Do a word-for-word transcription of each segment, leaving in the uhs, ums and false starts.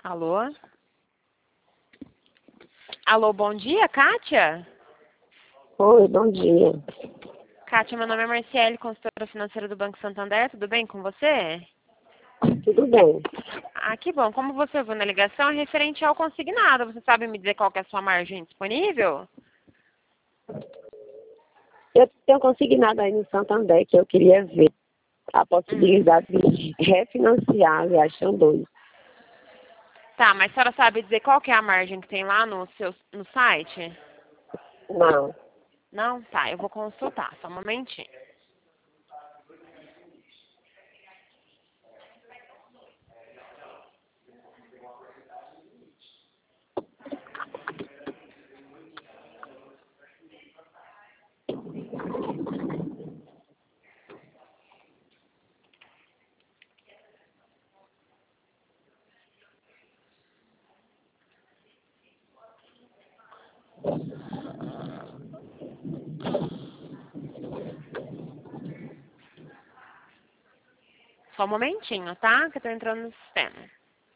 Alô? Alô, bom dia, Kátia? Oi, bom dia. Kátia, meu nome é Marciele, consultora financeira do Banco Santander. Tudo bem com você? Tudo bem. Ah, que bom. Como você viu na ligação, é referente ao consignado. Você sabe me dizer qual que é a sua margem disponível? Eu tenho consignado aí no Santander que eu queria ver a possibilidade de refinanciar a Viagem dois. Tá, mas a senhora sabe dizer qual que é a margem que tem lá no, seu, no site? Não. Não? Tá, eu vou consultar. Só um momentinho. Só um momentinho, tá? Que eu tô entrando no sistema.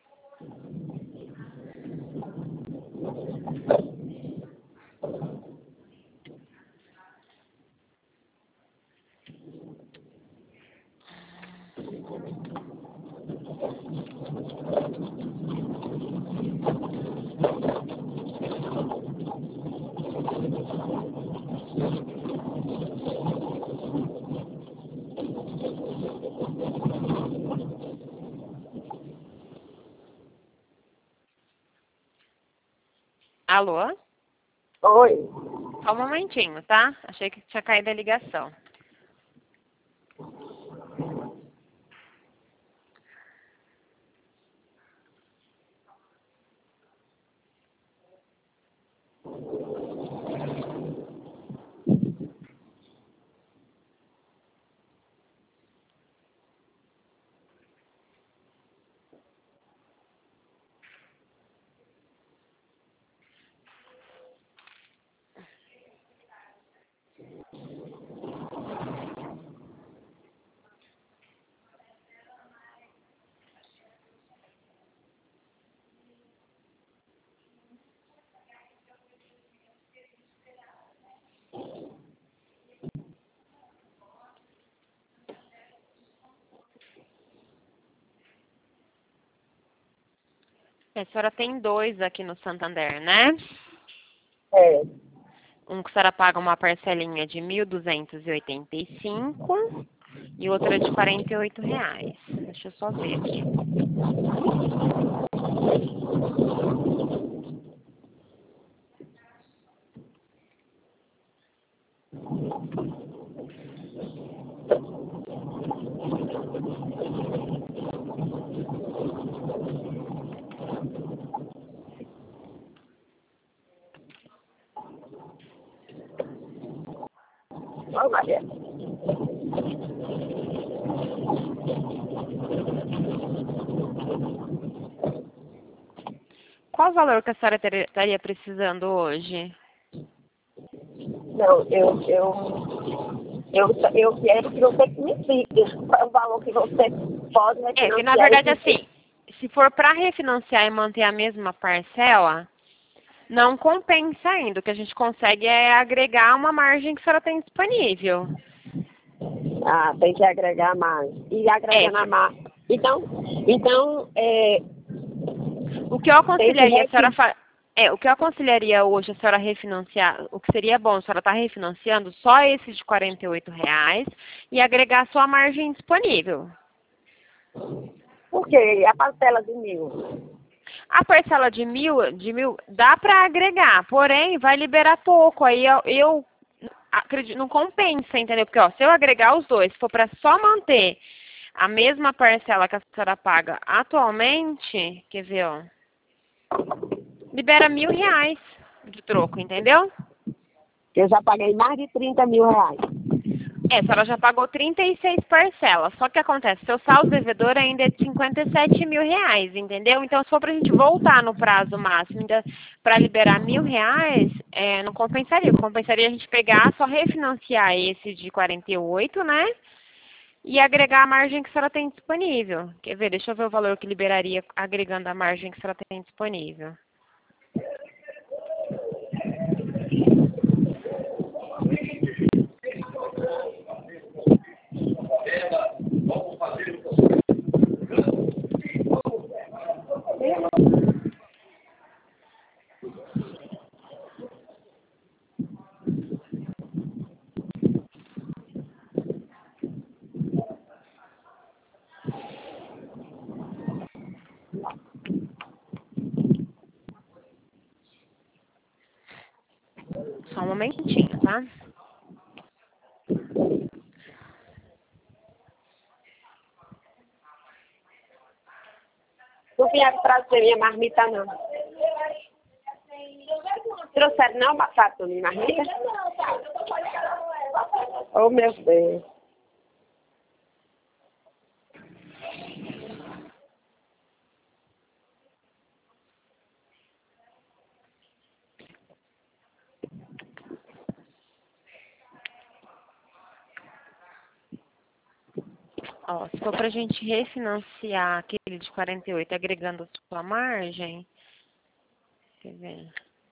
Alô? Oi. Só um momentinho, tá? Achei que tinha caído a ligação. A senhora tem dois aqui no Santander, né? É. Um que a senhora paga uma parcelinha de mil duzentos e oitenta e cinco e outra de quarenta e oito reais. Deixa eu só ver aqui. Ô, Maria. Qual o valor que a senhora ter- estaria precisando hoje? Não, eu, eu, eu, eu quero que você me diga qual é o valor que você pode É, que na refinanciar verdade esse. assim, se for para refinanciar e manter a mesma parcela, não compensa ainda. O que a gente consegue é agregar uma margem que a senhora tem disponível. Ah, tem que agregar mais. E É, agregando a por- mais. Então, então é, o que eu tem que aconselharia a senhora refinanciar. fa... é, o que eu aconselharia hoje a senhora refinanciar, o que seria bom a senhora estar refinanciando só esse de quarenta e oito reais e agregar a sua margem disponível. Porque a parcela de mil. A parcela de mil, de mil dá para agregar, porém vai liberar pouco. Aí eu, eu acredito, não compensa, entendeu? Porque ó, se eu agregar os dois, se for para só manter a mesma parcela que a senhora paga atualmente, quer ver, ó, libera mil reais de troco, entendeu? Eu já paguei mais de trinta mil reais. É, a senhora já pagou trinta e seis parcelas. Só que acontece, seu saldo devedor ainda é de cinquenta e sete mil reais, entendeu? Então, se for pra gente voltar no prazo máximo para liberar mil reais, é, não compensaria. Compensaria a gente pegar, só refinanciar esse de quarenta e oito, né? e agregar a margem que a senhora tem disponível. Quer ver? Deixa eu ver o valor que liberaria agregando a margem que a senhora tem disponível. Só um momentinho, tá? Não vieram trazer minha marmita, não. Trouxeram não, batata, minha marmita? Oh, meu Deus. Ó, se for pra gente refinanciar aquele de quarenta e oito agregando a sua margem, quer ver?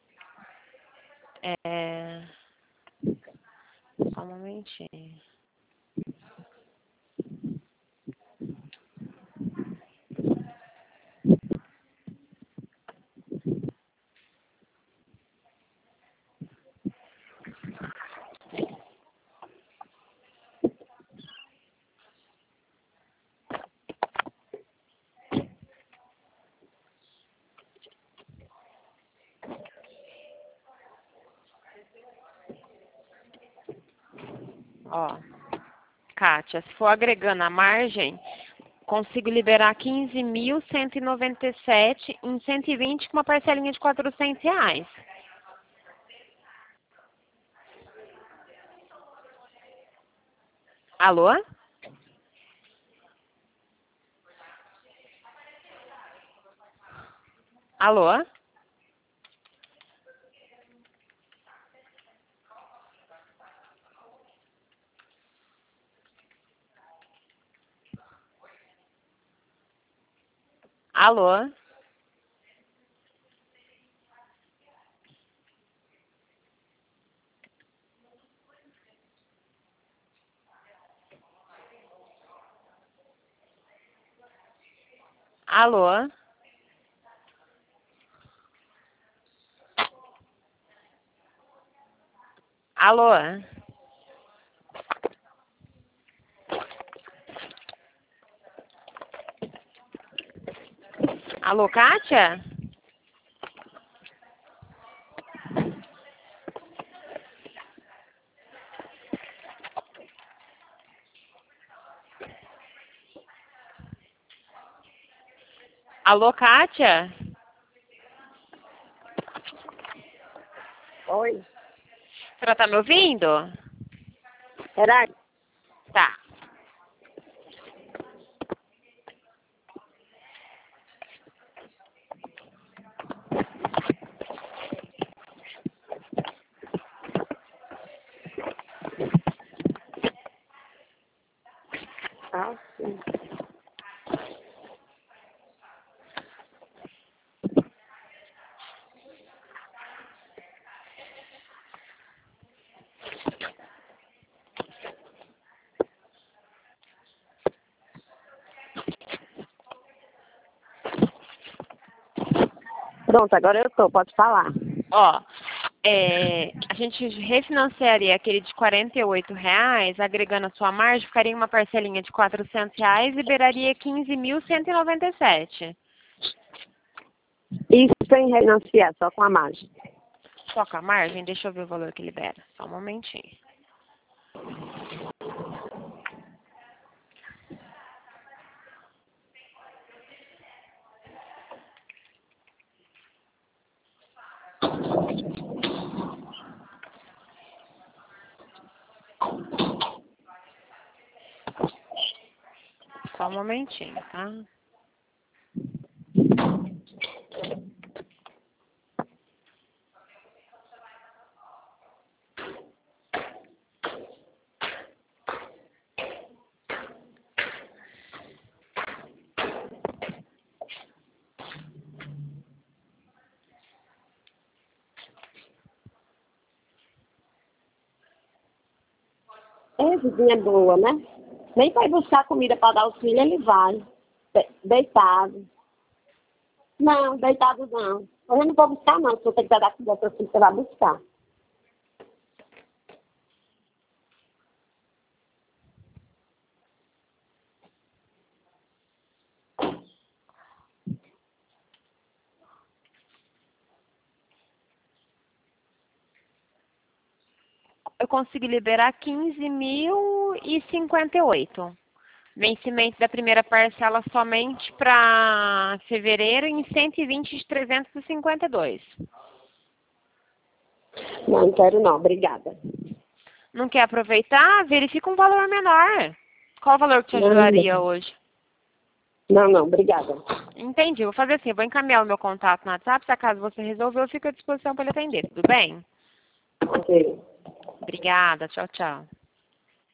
É... Só um momentinho. Ó, Kátia, se for agregando a margem, consigo liberar quinze mil cento e noventa e sete em cento e vinte com uma parcelinha de quatrocentos reais. Alô? Alô? Alô? Alô? Alô? Alô, Kátia? Alô, Kátia? Oi. A senhora tá me ouvindo? Peraí. Tá. Ah, sim. Pronto, agora eu tô, pode falar. Ó, é, a gente refinanciaria aquele de quarenta e oito reais, agregando a sua margem, ficaria uma parcelinha de quatrocentos reais e liberaria quinze mil cento e noventa e sete. Isso sem refinanciar, só com a margem. Só com a margem, deixa eu ver o valor que libera. Só um momentinho. Só um momentinho, tá? coisinha boa, né? Nem para ir buscar comida para dar aos filhos, ele vai. De- deitado. Não, deitado não. Eu não vou buscar, não. Se você quiser dar comida para filho, você vai buscar. Eu consegui liberar quinze mil e cinquenta e oito. Vencimento da primeira parcela somente para fevereiro em cento e vinte de trezentos e cinquenta e dois. Não, não quero não. Obrigada. Não quer aproveitar? Verifica um valor menor. Qual o valor que te Não, ajudaria não. hoje? Não, não. Obrigada. Entendi. Vou fazer assim, eu vou encaminhar o meu contato no WhatsApp. Se acaso você resolver, eu fico à disposição para ele atender. Tudo bem? Ok. Obrigada. Tchau, tchau.